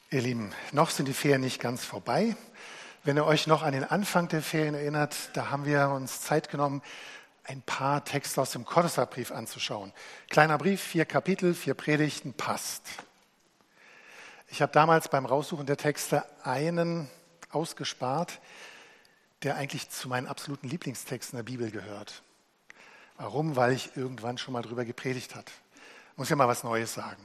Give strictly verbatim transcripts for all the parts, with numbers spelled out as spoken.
Ihr Lieben, noch sind die Ferien nicht ganz vorbei. Wenn ihr euch noch an den Anfang der Ferien erinnert, da haben wir uns Zeit genommen, ein paar Texte aus dem Kolosserbrief anzuschauen. Kleiner Brief, vier Kapitel, vier Predigten, passt. Ich habe damals beim Raussuchen der Texte einen ausgespart, der eigentlich zu meinen absoluten Lieblingstexten der Bibel gehört. Warum? Weil ich irgendwann schon mal drüber gepredigt habe. Muss ja mal was Neues sagen.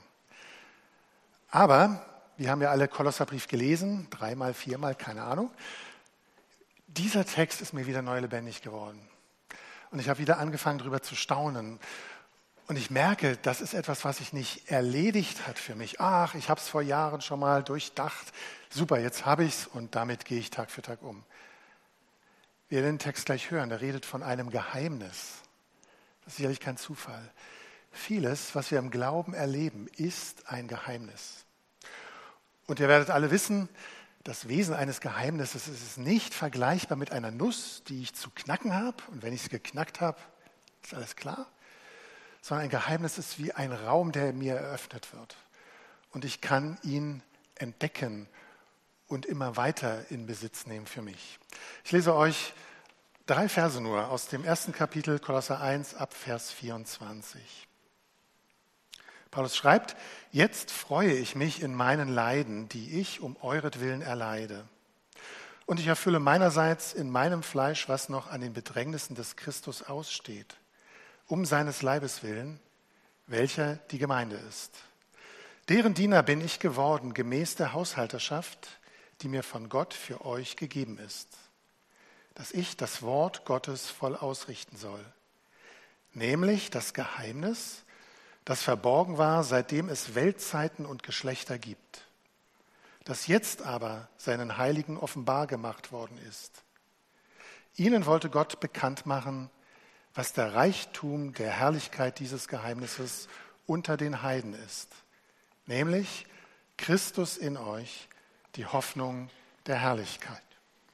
Aber wir haben ja alle Kolosserbrief gelesen, dreimal, viermal, keine Ahnung. Dieser Text ist mir wieder neu lebendig geworden. Und ich habe wieder angefangen, darüber zu staunen. Und ich merke, das ist etwas, was sich nicht erledigt hat für mich. Ach, ich habe es vor Jahren schon mal durchdacht. Super, jetzt habe ich es und damit gehe ich Tag für Tag um. Wir werden den Text gleich hören. Der redet von einem Geheimnis. Das ist sicherlich kein Zufall. Vieles, was wir im Glauben erleben, ist ein Geheimnis. Und ihr werdet alle wissen, das Wesen eines Geheimnisses ist nicht vergleichbar mit einer Nuss, die ich zu knacken habe. Und wenn ich es geknackt habe, ist alles klar. Sondern ein Geheimnis ist wie ein Raum, der mir eröffnet wird. Und ich kann ihn entdecken und immer weiter in Besitz nehmen für mich. Ich lese euch drei Verse nur aus dem ersten Kapitel Kolosser eins ab Vers vierundzwanzig. Paulus schreibt, jetzt freue ich mich in meinen Leiden, die ich um euretwillen erleide. Und ich erfülle meinerseits in meinem Fleisch, was noch an den Bedrängnissen des Christus aussteht, um seines Leibes willen, welcher die Gemeinde ist. Deren Diener bin ich geworden, gemäß der Haushalterschaft, die mir von Gott für euch gegeben ist, dass ich das Wort Gottes voll ausrichten soll, nämlich das Geheimnis, das verborgen war, seitdem es Weltzeiten und Geschlechter gibt, das jetzt aber seinen Heiligen offenbar gemacht worden ist. Ihnen wollte Gott bekannt machen, was der Reichtum der Herrlichkeit dieses Geheimnisses unter den Heiden ist, nämlich Christus in euch, die Hoffnung der Herrlichkeit.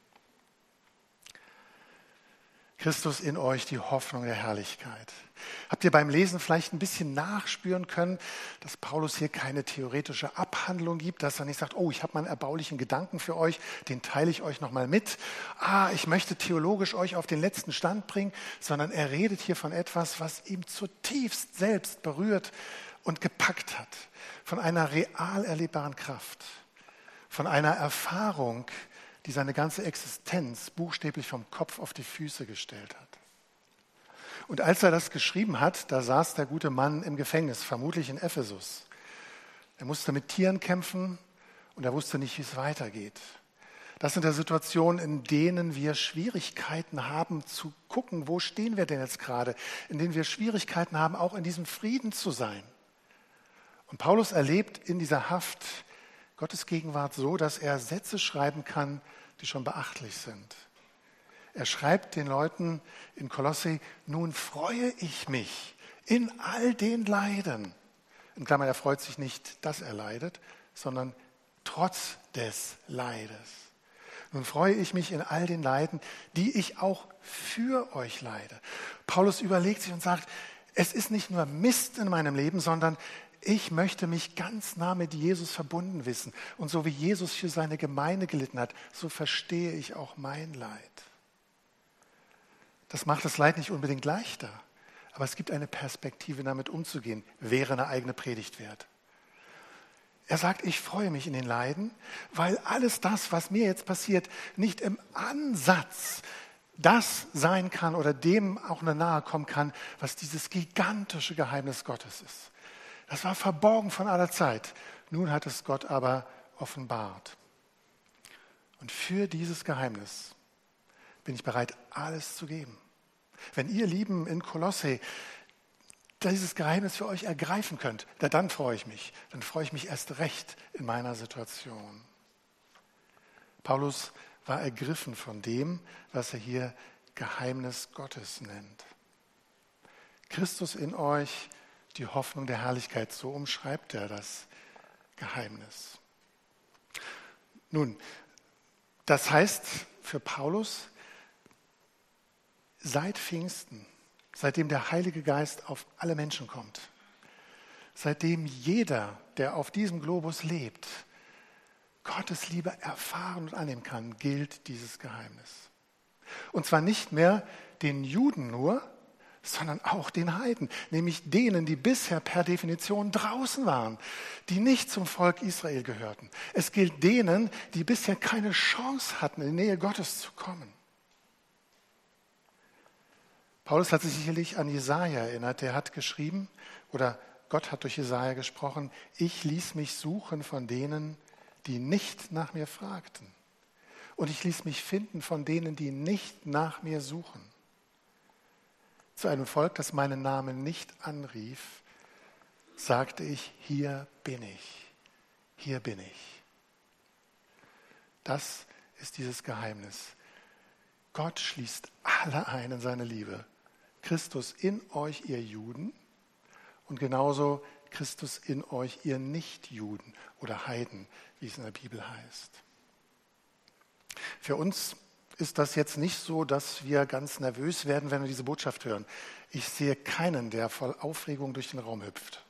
Christus in euch, die Hoffnung der Herrlichkeit. Habt ihr beim Lesen vielleicht ein bisschen nachspüren können, dass Paulus hier keine theoretische Abhandlung gibt, dass er nicht sagt, oh, ich habe mal einen erbaulichen Gedanken für euch, den teile ich euch nochmal mit. Ah, ich möchte theologisch euch auf den letzten Stand bringen, sondern er redet hier von etwas, was ihm zutiefst selbst berührt und gepackt hat. Von einer real erlebbaren Kraft, von einer Erfahrung, die seine ganze Existenz buchstäblich vom Kopf auf die Füße gestellt hat. Und als er das geschrieben hat, da saß der gute Mann im Gefängnis, vermutlich in Ephesus. Er musste mit Tieren kämpfen und er wusste nicht, wie es weitergeht. Das sind ja Situationen, in denen wir Schwierigkeiten haben zu gucken, wo stehen wir denn jetzt gerade, in denen wir Schwierigkeiten haben, auch in diesem Frieden zu sein. Und Paulus erlebt in dieser Haft Gottes Gegenwart so, dass er Sätze schreiben kann, die schon beachtlich sind. Er schreibt den Leuten in Kolosse, nun freue ich mich in all den Leiden. In Klammern, er freut sich nicht, dass er leidet, sondern trotz des Leides. Nun freue ich mich in all den Leiden, die ich auch für euch leide. Paulus überlegt sich und sagt, es ist nicht nur Mist in meinem Leben, sondern ich möchte mich ganz nah mit Jesus verbunden wissen. Und so wie Jesus für seine Gemeinde gelitten hat, so verstehe ich auch mein Leid. Das macht das Leid nicht unbedingt leichter, aber es gibt eine Perspektive, damit umzugehen, wäre eine eigene Predigt wert. Er sagt, ich freue mich in den Leiden, weil alles das, was mir jetzt passiert, nicht im Ansatz das sein kann oder dem auch nahe kommen kann, was dieses gigantische Geheimnis Gottes ist. Das war verborgen von aller Zeit. Nun hat es Gott aber offenbart. Und für dieses Geheimnis bin ich bereit, alles zu geben. Wenn ihr Lieben in Kolosse dieses Geheimnis für euch ergreifen könnt, dann freue ich mich. Dann freue ich mich erst recht in meiner Situation. Paulus war ergriffen von dem, was er hier Geheimnis Gottes nennt. Christus in euch, die Hoffnung der Herrlichkeit, so umschreibt er das Geheimnis. Nun, das heißt für Paulus, seit Pfingsten, seitdem der Heilige Geist auf alle Menschen kommt, seitdem jeder, der auf diesem Globus lebt, Gottes Liebe erfahren und annehmen kann, gilt dieses Geheimnis. Und zwar nicht mehr den Juden nur, sondern auch den Heiden, nämlich denen, die bisher per Definition draußen waren, die nicht zum Volk Israel gehörten. Es gilt denen, die bisher keine Chance hatten, in die Nähe Gottes zu kommen. Paulus hat sich sicherlich an Jesaja erinnert, der hat geschrieben, oder Gott hat durch Jesaja gesprochen, ich ließ mich suchen von denen, die nicht nach mir fragten. Und ich ließ mich finden von denen, die nicht nach mir suchen. Zu einem Volk, das meinen Namen nicht anrief, sagte ich, hier bin ich, hier bin ich. Das ist dieses Geheimnis. Gott schließt alle ein in seine Liebe. Christus in euch, ihr Juden, und genauso Christus in euch, ihr Nichtjuden oder Heiden, wie es in der Bibel heißt. Für uns ist das jetzt nicht so, dass wir ganz nervös werden, wenn wir diese Botschaft hören. Ich sehe keinen, der voll Aufregung durch den Raum hüpft.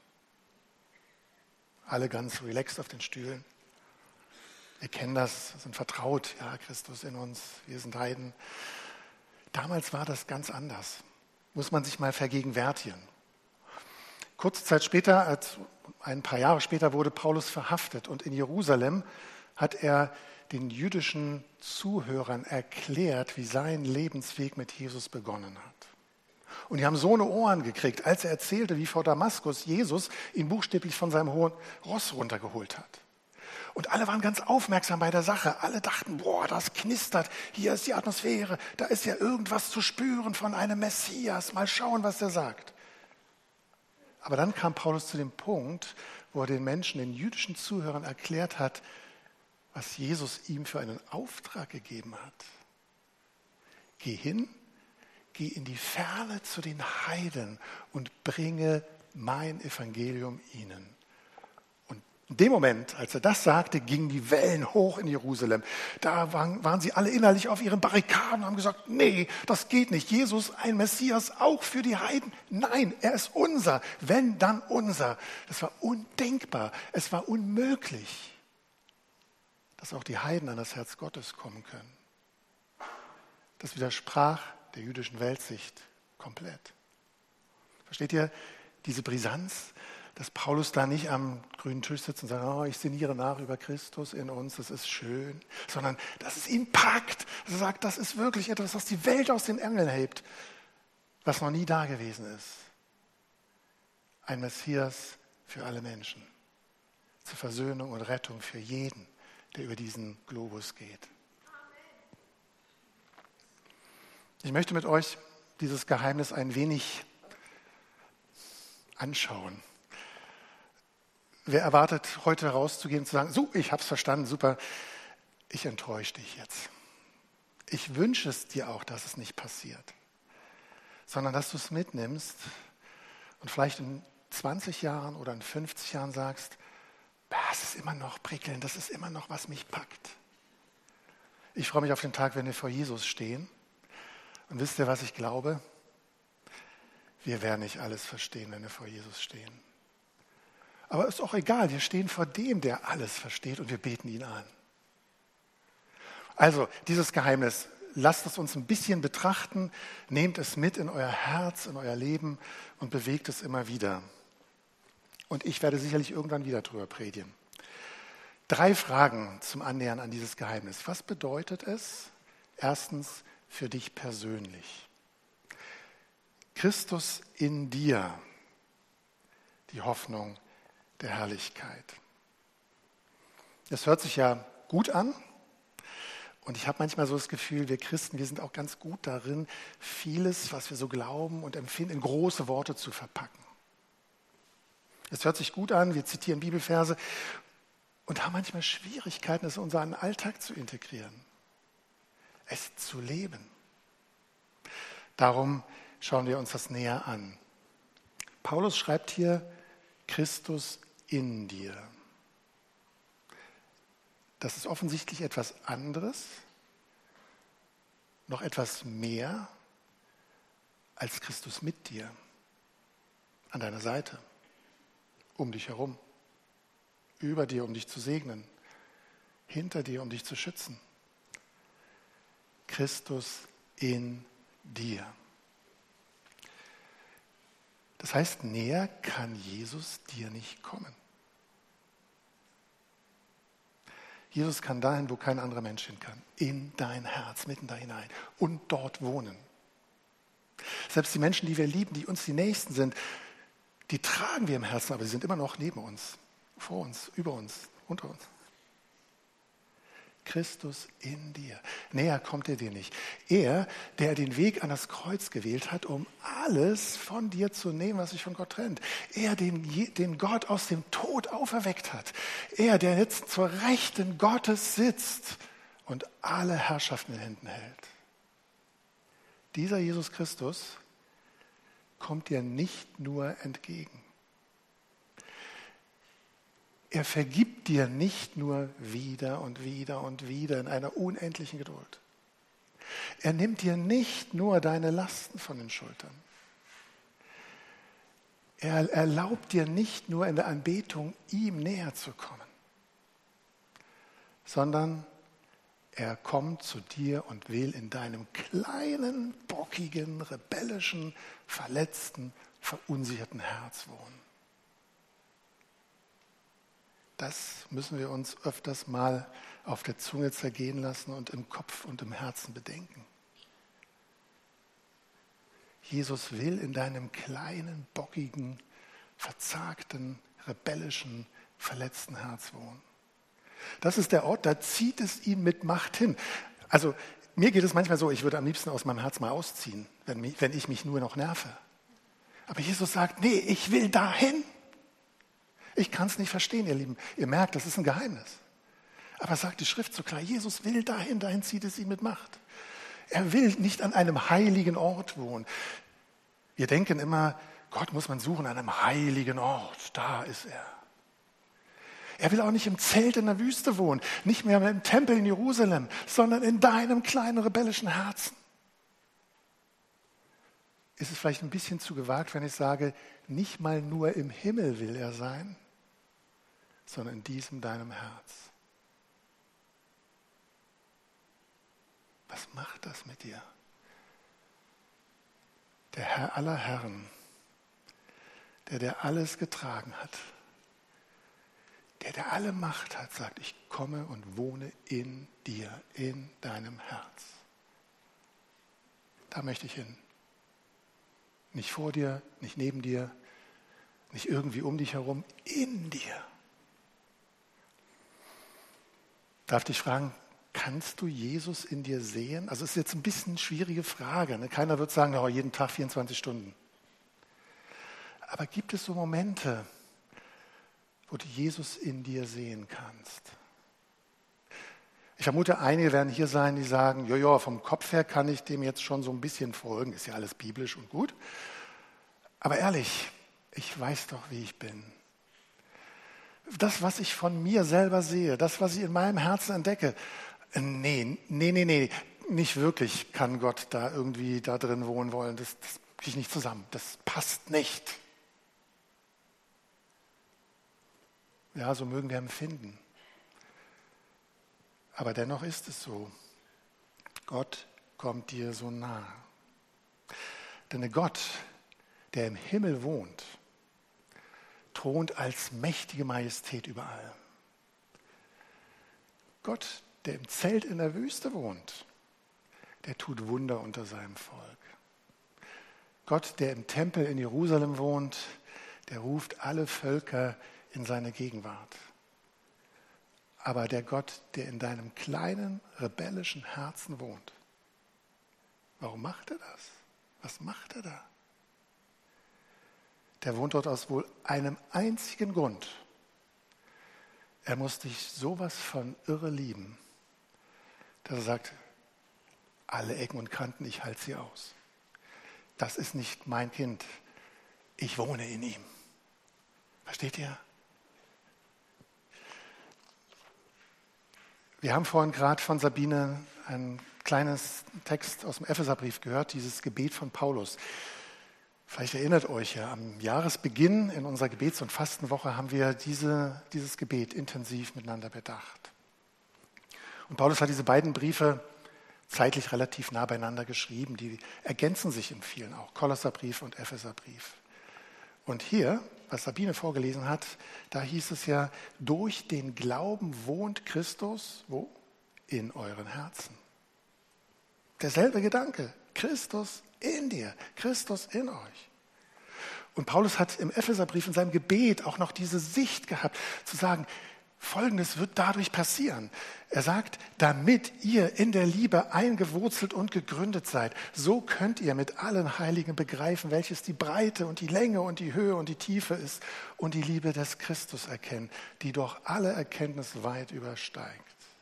Alle ganz relaxed auf den Stühlen. Wir kennen das, sind vertraut. Ja, Christus in uns, wir sind Heiden. Damals war das ganz anders. Muss man sich mal vergegenwärtigen. Kurze Zeit später, als ein paar Jahre später, wurde Paulus verhaftet und in Jerusalem hat er den jüdischen Zuhörern erklärt, wie sein Lebensweg mit Jesus begonnen hat. Und die haben so eine Ohren gekriegt, als er erzählte, wie vor Damaskus Jesus ihn buchstäblich von seinem hohen Ross runtergeholt hat. Und alle waren ganz aufmerksam bei der Sache. Alle dachten, boah, das knistert, hier ist die Atmosphäre, da ist ja irgendwas zu spüren von einem Messias. Mal schauen, was er sagt. Aber dann kam Paulus zu dem Punkt, wo er den Menschen, den jüdischen Zuhörern erklärt hat, was Jesus ihm für einen Auftrag gegeben hat. Geh hin, geh in die Ferne zu den Heiden und bringe mein Evangelium ihnen. Und in dem Moment, als er das sagte, gingen die Wellen hoch in Jerusalem. Da waren, waren sie alle innerlich auf ihren Barrikaden und haben gesagt, nee, das geht nicht. Jesus, ein Messias, auch für die Heiden. Nein, er ist unser, wenn dann unser. Das war undenkbar, es war unmöglich, dass auch die Heiden an das Herz Gottes kommen können. Das widersprach der jüdischen Weltsicht komplett. Versteht ihr diese Brisanz, dass Paulus da nicht am grünen Tisch sitzt und sagt, oh, ich sinniere nach über Christus in uns, das ist schön, sondern dass es ihn packt, dass er sagt, das ist wirklich etwas, was die Welt aus den Ärmeln hebt, was noch nie da gewesen ist. Ein Messias für alle Menschen, zur Versöhnung und Rettung für jeden, der über diesen Globus geht. Ich möchte mit euch dieses Geheimnis ein wenig anschauen. Wer erwartet, heute rauszugehen und zu sagen, so, ich habe es verstanden, super, ich enttäusche dich jetzt. Ich wünsche es dir auch, dass es nicht passiert, sondern dass du es mitnimmst und vielleicht in zwanzig Jahren oder in fünfzig Jahren sagst, das ist immer noch prickelnd, das ist immer noch, was mich packt. Ich freue mich auf den Tag, wenn wir vor Jesus stehen. Und wisst ihr, was ich glaube? Wir werden nicht alles verstehen, wenn wir vor Jesus stehen. Aber ist auch egal, wir stehen vor dem, der alles versteht und wir beten ihn an. Also, dieses Geheimnis, lasst es uns ein bisschen betrachten, nehmt es mit in euer Herz, in euer Leben und bewegt es immer wieder. Und ich werde sicherlich irgendwann wieder drüber predigen. Drei Fragen zum Annähern an dieses Geheimnis. Was bedeutet es? Erstens, für dich persönlich. Christus in dir, die Hoffnung der Herrlichkeit. Das hört sich ja gut an. Und ich habe manchmal so das Gefühl, wir Christen, wir sind auch ganz gut darin, vieles, was wir so glauben und empfinden, in große Worte zu verpacken. Es hört sich gut an, wir zitieren Bibelverse und haben manchmal Schwierigkeiten, es in unseren Alltag zu integrieren, es zu leben. Darum schauen wir uns das näher an. Paulus schreibt hier, Christus in dir. Das ist offensichtlich etwas anderes, noch etwas mehr als Christus mit dir, an deiner Seite, um dich herum, über dir, um dich zu segnen, hinter dir, um dich zu schützen. Christus in dir. Das heißt, näher kann Jesus dir nicht kommen. Jesus kann dahin, wo kein anderer Mensch hin kann. In dein Herz, mitten da hinein. Und dort wohnen. Selbst die Menschen, die wir lieben, die uns die Nächsten sind, die tragen wir im Herzen, aber sie sind immer noch neben uns, vor uns, über uns, unter uns. Christus in dir. Näher kommt er dir nicht. Er, der den Weg an das Kreuz gewählt hat, um alles von dir zu nehmen, was sich von Gott trennt. Er, den, den Gott aus dem Tod auferweckt hat. Er, der jetzt zur Rechten Gottes sitzt und alle Herrschaften in Händen hält. Dieser Jesus Christus kommt dir nicht nur entgegen. Er vergibt dir nicht nur wieder und wieder und wieder in einer unendlichen Geduld. Er nimmt dir nicht nur deine Lasten von den Schultern. Er erlaubt dir nicht nur in der Anbetung, ihm näher zu kommen, sondern er kommt zu dir und will in deinem kleinen, bockigen, rebellischen, verletzten, verunsicherten Herz wohnen. Das müssen wir uns öfters mal auf der Zunge zergehen lassen und im Kopf und im Herzen bedenken. Jesus will in deinem kleinen, bockigen, verzagten, rebellischen, verletzten Herz wohnen. Das ist der Ort, da zieht es ihn mit Macht hin. Also mir geht es manchmal so, ich würde am liebsten aus meinem Herz mal ausziehen, wenn, mich, wenn ich mich nur noch nerve. Aber Jesus sagt, nee, ich will dahin. Ich kann es nicht verstehen, ihr Lieben. Ihr merkt, das ist ein Geheimnis. Aber sagt die Schrift so klar, Jesus will dahin, dahin zieht es ihn mit Macht. Er will nicht an einem heiligen Ort wohnen. Wir denken immer, Gott muss man suchen an einem heiligen Ort, da ist er. Er will auch nicht im Zelt in der Wüste wohnen, nicht mehr im Tempel in Jerusalem, sondern in deinem kleinen rebellischen Herzen. Ist es vielleicht ein bisschen zu gewagt, wenn ich sage, nicht mal nur im Himmel will er sein, sondern in diesem deinem Herz. Was macht das mit dir? Der Herr aller Herren, der, der alles getragen hat, der, der alle Macht hat, sagt, ich komme und wohne in dir, in deinem Herz. Da möchte ich hin. Nicht vor dir, nicht neben dir, nicht irgendwie um dich herum, in dir. Darf dich fragen, kannst du Jesus in dir sehen? Also es ist jetzt ein bisschen eine schwierige Frage. Ne? Keiner wird sagen, oh, jeden Tag vierundzwanzig Stunden. Aber gibt es so Momente, wo du Jesus in dir sehen kannst? Ich vermute, einige werden hier sein, die sagen, ja, ja, vom Kopf her kann ich dem jetzt schon so ein bisschen folgen, ist ja alles biblisch und gut. Aber ehrlich, ich weiß doch, wie ich bin. Das, was ich von mir selber sehe, das, was ich in meinem Herzen entdecke, nee, nee, nee, nee, nicht wirklich kann Gott da irgendwie da drin wohnen wollen. Das, das kriege ich nicht zusammen. Das passt nicht. Ja, so mögen wir empfinden. Aber dennoch ist es so. Gott kommt dir so nah. Denn der Gott, der im Himmel wohnt, thront als mächtige Majestät überall. Gott, der im Zelt in der Wüste wohnt, der tut Wunder unter seinem Volk. Gott, der im Tempel in Jerusalem wohnt, der ruft alle Völker in seine Gegenwart. Aber der Gott, der in deinem kleinen, rebellischen Herzen wohnt, warum macht er das? Was macht er da? Der wohnt dort aus wohl einem einzigen Grund. Er muss dich sowas von irre lieben, dass er sagt, alle Ecken und Kanten, ich halte sie aus. Das ist nicht mein Kind. Ich wohne in ihm. Versteht ihr? Wir haben vorhin gerade von Sabine ein kleines Text aus dem Epheserbrief gehört, dieses Gebet von Paulus. Vielleicht erinnert euch ja, am Jahresbeginn in unserer Gebets- und Fastenwoche haben wir diese, dieses Gebet intensiv miteinander bedacht. Und Paulus hat diese beiden Briefe zeitlich relativ nah beieinander geschrieben. Die ergänzen sich in vielen auch, Kolosserbrief und Epheserbrief. Und hier, was Sabine vorgelesen hat, da hieß es ja, durch den Glauben wohnt Christus, wo? In euren Herzen. Derselbe Gedanke, Christus in dir, Christus in euch. Und Paulus hat im Epheserbrief in seinem Gebet auch noch diese Sicht gehabt, zu sagen, Folgendes wird dadurch passieren. Er sagt, damit ihr in der Liebe eingewurzelt und gegründet seid, so könnt ihr mit allen Heiligen begreifen, welches die Breite und die Länge und die Höhe und die Tiefe ist und die Liebe des Christus erkennen, die doch alle Erkenntnis weit übersteigt.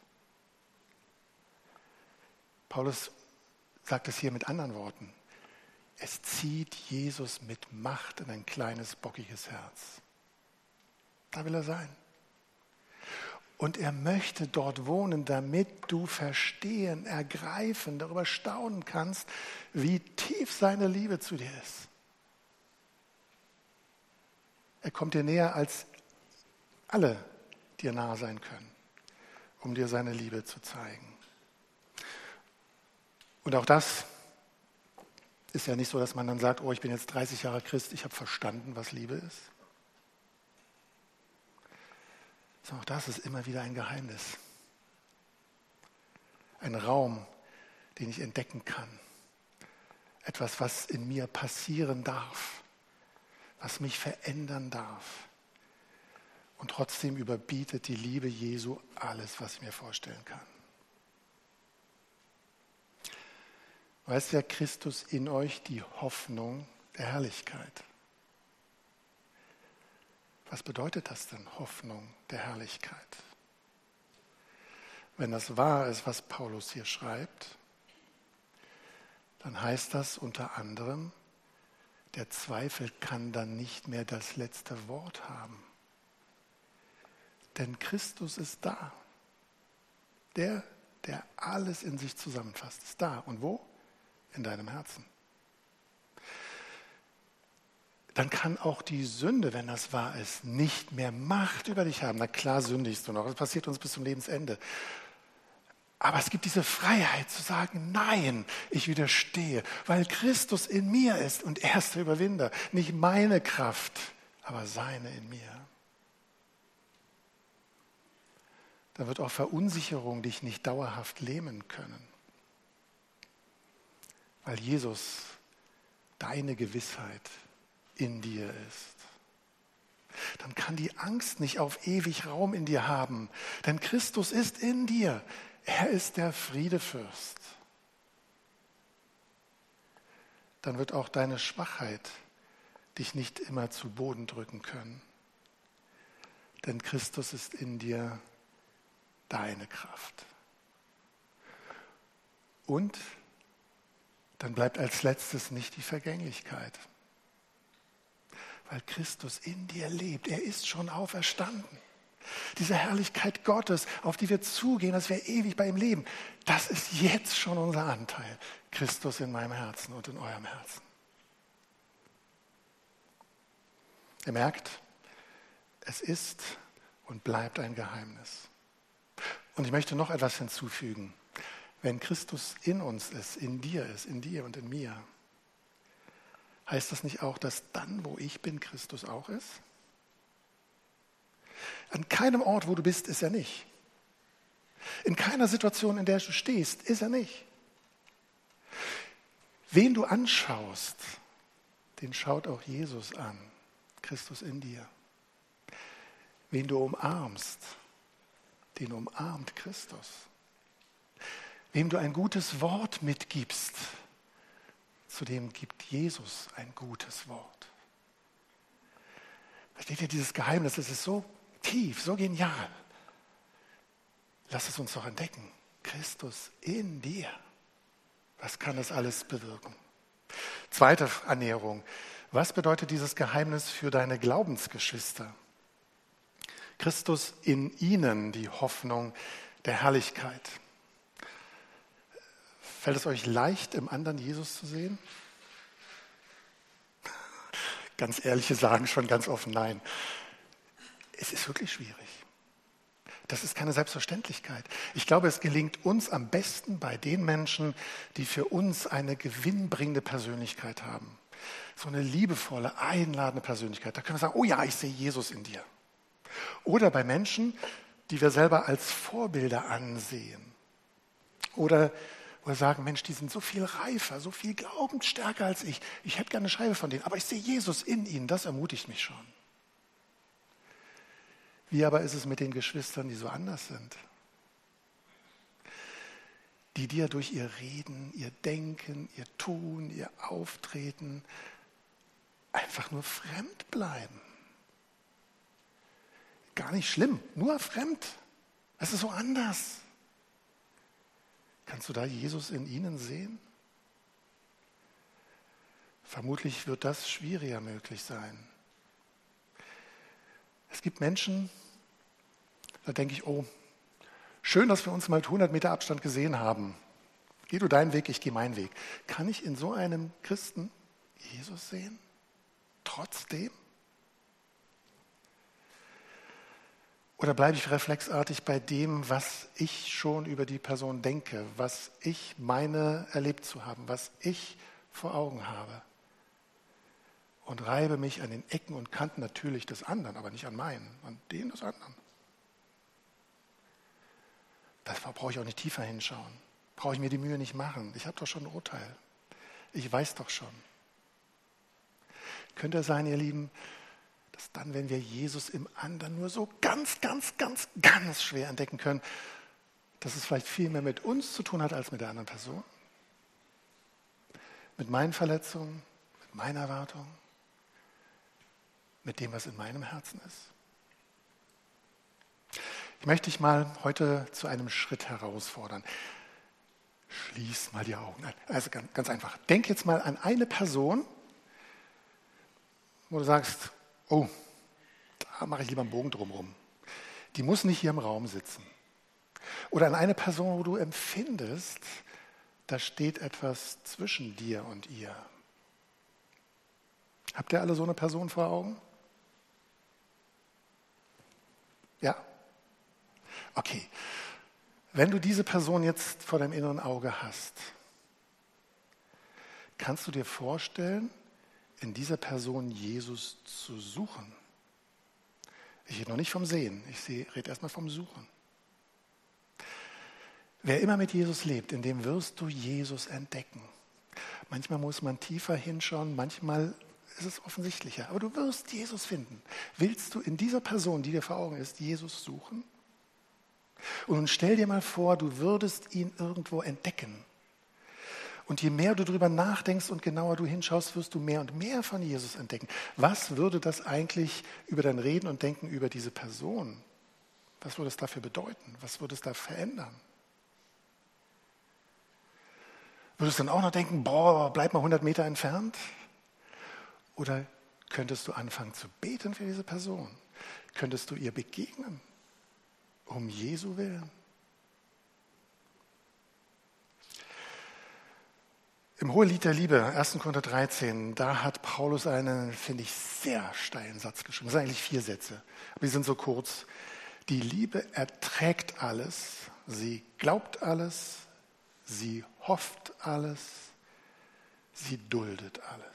Paulus sagt es hier mit anderen Worten. Es zieht Jesus mit Macht in ein kleines, bockiges Herz. Da will er sein. Und er möchte dort wohnen, damit du verstehen, ergreifen, darüber staunen kannst, wie tief seine Liebe zu dir ist. Er kommt dir näher, als alle dir nahe sein können, um dir seine Liebe zu zeigen. Und auch das ist ja nicht so, dass man dann sagt, oh, ich bin jetzt dreißig Jahre Christ, ich habe verstanden, was Liebe ist. Auch das ist immer wieder ein Geheimnis. Ein Raum, den ich entdecken kann. Etwas, was in mir passieren darf, was mich verändern darf. Und trotzdem überbietet die Liebe Jesu alles, was ich mir vorstellen kann. Weißt du ja, Christus in euch, die Hoffnung der Herrlichkeit. Was bedeutet das denn, Hoffnung der Herrlichkeit? Wenn das wahr ist, was Paulus hier schreibt, dann heißt das unter anderem, der Zweifel kann dann nicht mehr das letzte Wort haben. Denn Christus ist da. Der, der alles in sich zusammenfasst, ist da. Und wo? In deinem Herzen. Dann kann auch die Sünde, wenn das wahr ist, nicht mehr Macht über dich haben. Na klar sündigst du noch, das passiert uns bis zum Lebensende. Aber es gibt diese Freiheit zu sagen, nein, ich widerstehe, weil Christus in mir ist und er ist der Überwinder. Nicht meine Kraft, aber seine in mir. Da wird auch Verunsicherung dich nicht dauerhaft lähmen können. Weil Jesus deine Gewissheit in dir ist. Dann kann die Angst nicht auf ewig Raum in dir haben, denn Christus ist in dir. Er ist der Friedefürst. Dann wird auch deine Schwachheit dich nicht immer zu Boden drücken können, denn Christus ist in dir deine Kraft. Und dann bleibt als letztes nicht die Vergänglichkeit. Weil Christus in dir lebt. Er ist schon auferstanden. Diese Herrlichkeit Gottes, auf die wir zugehen, dass wir ewig bei ihm leben, das ist jetzt schon unser Anteil. Christus in meinem Herzen und in eurem Herzen. Ihr merkt, es ist und bleibt ein Geheimnis. Und ich möchte noch etwas hinzufügen. Wenn Christus in uns ist, in dir ist, in dir und in mir, heißt das nicht auch, dass dann, wo ich bin, Christus auch ist? An keinem Ort, wo du bist, ist er nicht. In keiner Situation, in der du stehst, ist er nicht. Wen du anschaust, den schaut auch Jesus an. Christus in dir. Wen du umarmst, den umarmt Christus. Wem du ein gutes Wort mitgibst, zu dem gibt Jesus ein gutes Wort. Versteht ihr dieses Geheimnis? Das ist so tief, so genial. Lass es uns doch entdecken. Christus in dir. Was kann das alles bewirken? Zweite Annäherung. Was bedeutet dieses Geheimnis für deine Glaubensgeschwister? Christus in ihnen, die Hoffnung der Herrlichkeit. Fällt es euch leicht, im anderen Jesus zu sehen? Ganz ehrliche sagen schon ganz offen nein. Es ist wirklich schwierig. Das ist keine Selbstverständlichkeit. Ich glaube, es gelingt uns am besten bei den Menschen, die für uns eine gewinnbringende Persönlichkeit haben. So eine liebevolle, einladende Persönlichkeit. Da können wir sagen, oh ja, ich sehe Jesus in dir. Oder bei Menschen, die wir selber als Vorbilder ansehen. Oder wo wir sagen, Mensch, die sind so viel reifer, so viel glaubensstärker als ich. Ich hätte gerne eine Scheibe von denen, aber ich sehe Jesus in ihnen. Das ermutigt mich schon. Wie aber ist es mit den Geschwistern, die so anders sind? Die dir durch ihr Reden, ihr Denken, ihr Tun, ihr Auftreten einfach nur fremd bleiben. Gar nicht schlimm, nur fremd. Es ist so anders. Kannst du da Jesus in ihnen sehen? Vermutlich wird das schwieriger möglich sein. Es gibt Menschen, da denke ich, oh, schön, dass wir uns mal mit hundert Meter Abstand gesehen haben. Geh du deinen Weg, ich gehe meinen Weg. Kann ich in so einem Christen Jesus sehen? Trotzdem? Oder bleibe ich reflexartig bei dem, was ich schon über die Person denke, was ich meine erlebt zu haben, was ich vor Augen habe? Und reibe mich an den Ecken und Kanten natürlich des anderen, aber nicht an meinen, an denen des anderen. Da brauche ich auch nicht tiefer hinschauen. Brauche ich mir die Mühe nicht machen. Ich habe doch schon ein Urteil. Ich weiß doch schon. Könnte es sein, ihr Lieben, dass dann, wenn wir Jesus im anderen nur so ganz, ganz, ganz, ganz schwer entdecken können, dass es vielleicht viel mehr mit uns zu tun hat als mit der anderen Person? Mit meinen Verletzungen, mit meinen Erwartungen? Mit dem, was in meinem Herzen ist. Ich möchte dich mal heute zu einem Schritt herausfordern. Schließ mal die Augen. Also ganz, ganz einfach. Denk jetzt mal an eine Person, wo du sagst, oh, da mache ich lieber einen Bogen drumherum. Die muss nicht hier im Raum sitzen. Oder an eine Person, wo du empfindest, da steht etwas zwischen dir und ihr. Habt ihr alle so eine Person vor Augen? Ja? Okay. Wenn du diese Person jetzt vor deinem inneren Auge hast, kannst du dir vorstellen, in dieser Person Jesus zu suchen? Ich rede noch nicht vom Sehen, ich rede erstmal vom Suchen. Wer immer mit Jesus lebt, in dem wirst du Jesus entdecken. Manchmal muss man tiefer hinschauen, manchmal ist es offensichtlicher, aber du wirst Jesus finden. Willst du in dieser Person, die dir vor Augen ist, Jesus suchen? Und nun stell dir mal vor, du würdest ihn irgendwo entdecken. Und je mehr du darüber nachdenkst und genauer du hinschaust, wirst du mehr und mehr von Jesus entdecken. Was würde das eigentlich über dein Reden und Denken über diese Person? Was würde es dafür bedeuten? Was würde es da verändern? Würdest du dann auch noch denken, boah, bleib mal hundert Meter entfernt? Oder könntest du anfangen zu beten für diese Person? Könntest du ihr begegnen? Um Jesu willen? Im Hohelied der Liebe, erster Korinther dreizehn, da hat Paulus einen, finde ich, sehr steilen Satz geschrieben. Das sind eigentlich vier Sätze, aber die sind so kurz. Die Liebe erträgt alles, sie glaubt alles, sie hofft alles, sie duldet alles.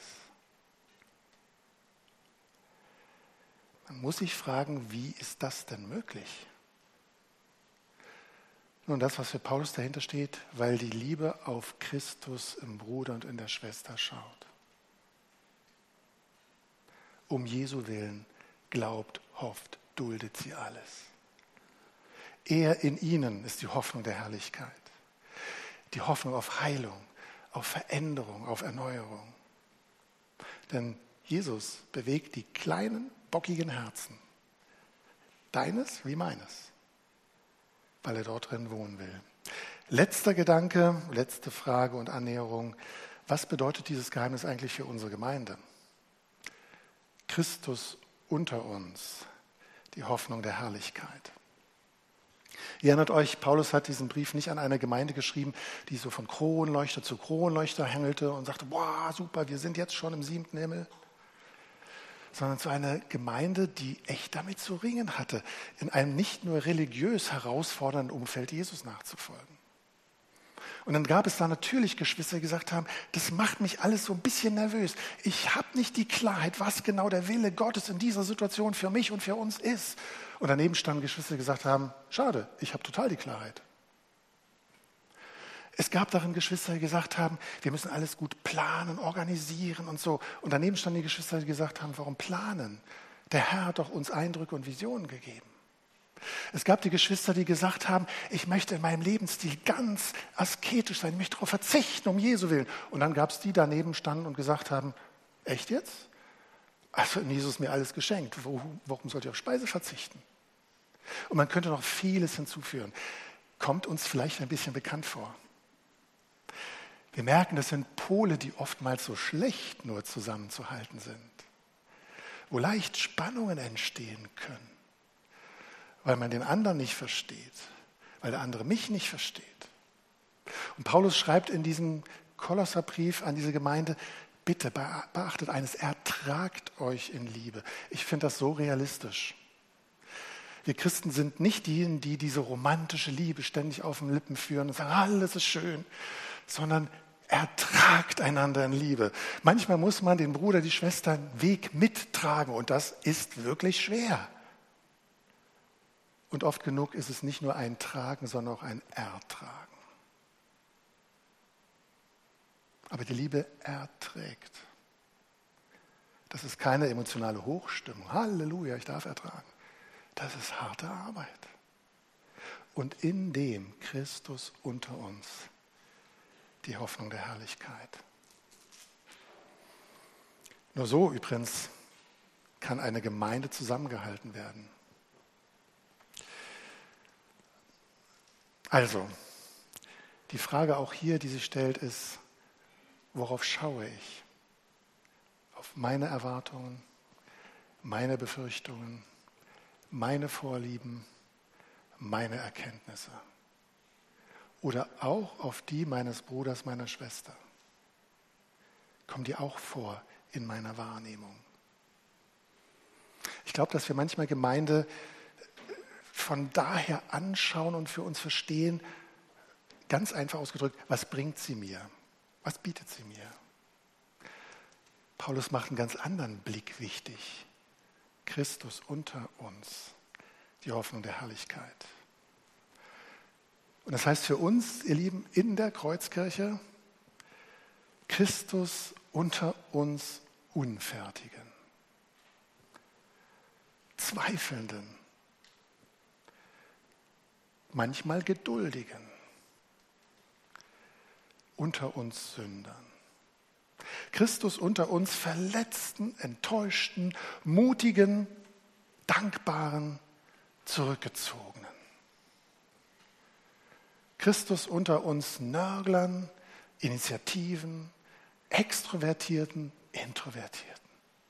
Man muss sich fragen, wie ist das denn möglich? Nun, das, was für Paulus dahinter steht, weil die Liebe auf Christus im Bruder und in der Schwester schaut. Um Jesu willen glaubt, hofft, duldet sie alles. Er in ihnen ist die Hoffnung der Herrlichkeit. Die Hoffnung auf Heilung, auf Veränderung, auf Erneuerung. Denn Jesus bewegt die kleinen, bockigen Herzen. Deines wie meines. Weil er dort drin wohnen will. Letzter Gedanke, letzte Frage und Annäherung. Was bedeutet dieses Geheimnis eigentlich für unsere Gemeinde? Christus unter uns, die Hoffnung der Herrlichkeit. Ihr erinnert euch, Paulus hat diesen Brief nicht an eine Gemeinde geschrieben, die so von Kronleuchter zu Kronleuchter hängelte und sagte, boah, super, wir sind jetzt schon im siebten Himmel. sondern zu einer Gemeinde, die echt damit zu ringen hatte, in einem nicht nur religiös herausfordernden Umfeld Jesus nachzufolgen. Und dann gab es da natürlich Geschwister, die gesagt haben, das macht mich alles so ein bisschen nervös. Ich habe nicht die Klarheit, was genau der Wille Gottes in dieser Situation für mich und für uns ist. Und daneben standen Geschwister, die gesagt haben, schade, ich habe total die Klarheit. Es gab darin Geschwister, die gesagt haben, wir müssen alles gut planen, organisieren und so. Und daneben standen die Geschwister, die gesagt haben, warum planen? Der Herr hat doch uns Eindrücke und Visionen gegeben. Es gab die Geschwister, die gesagt haben, ich möchte in meinem Lebensstil ganz asketisch sein, ich möchte darauf verzichten, um Jesu willen. Und dann gab es die, die daneben standen und gesagt haben, echt jetzt? Also Jesus mir alles geschenkt, warum sollte ich auf Speise verzichten? Und man könnte noch vieles hinzufügen. Kommt uns vielleicht ein bisschen bekannt vor. Wir merken, das sind Pole, die oftmals so schlecht nur zusammenzuhalten sind, wo leicht Spannungen entstehen können, weil man den anderen nicht versteht, weil der andere mich nicht versteht. Und Paulus schreibt in diesem Kolosserbrief an diese Gemeinde, bitte beachtet eines, ertragt euch in Liebe. Ich finde das so realistisch. Wir Christen sind nicht diejenigen, die diese romantische Liebe ständig auf den Lippen führen und sagen, alles ist schön, sondern ertragt einander in Liebe. Manchmal muss man den Bruder, die Schwester einen Weg mittragen und das ist wirklich schwer. Und oft genug ist es nicht nur ein Tragen, sondern auch ein Ertragen. Aber die Liebe erträgt. Das ist keine emotionale Hochstimmung. Halleluja, ich darf ertragen. Das ist harte Arbeit. Und in dem Christus unter uns die Hoffnung der Herrlichkeit. Nur so übrigens kann eine Gemeinde zusammengehalten werden. Also, die Frage auch hier, die sich stellt, ist, worauf schaue ich? Auf meine Erwartungen, meine Befürchtungen, meine Vorlieben, meine Erkenntnisse. Oder auch auf die meines Bruders, meiner Schwester. Kommen die auch vor in meiner Wahrnehmung? Ich glaube, dass wir manchmal Gemeinde von daher anschauen und für uns verstehen, ganz einfach ausgedrückt, was bringt sie mir? Was bietet sie mir? Paulus macht einen ganz anderen Blick wichtig. Christus unter uns, die Hoffnung der Herrlichkeit. Und das heißt für uns, ihr Lieben, in der Kreuzkirche, Christus unter uns Unfertigen, Zweifelnden, manchmal Geduldigen, unter uns Sündern. Christus unter uns Verletzten, Enttäuschten, Mutigen, Dankbaren, Zurückgezogenen. Christus unter uns Nörglern, Initiativen, Extrovertierten, Introvertierten.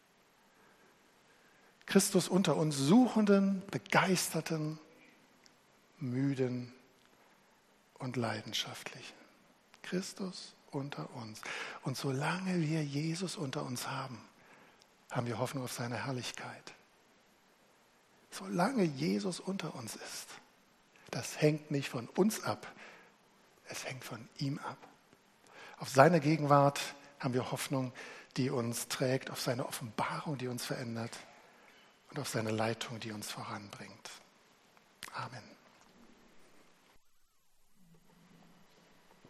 Christus unter uns Suchenden, Begeisterten, Müden und Leidenschaftlichen. Christus unter uns. Und solange wir Jesus unter uns haben, haben wir Hoffnung auf seine Herrlichkeit. Solange Jesus unter uns ist, das hängt nicht von uns ab, es hängt von ihm ab. Auf seine Gegenwart haben wir Hoffnung, die uns trägt, auf seine Offenbarung, die uns verändert und auf seine Leitung, die uns voranbringt. Amen.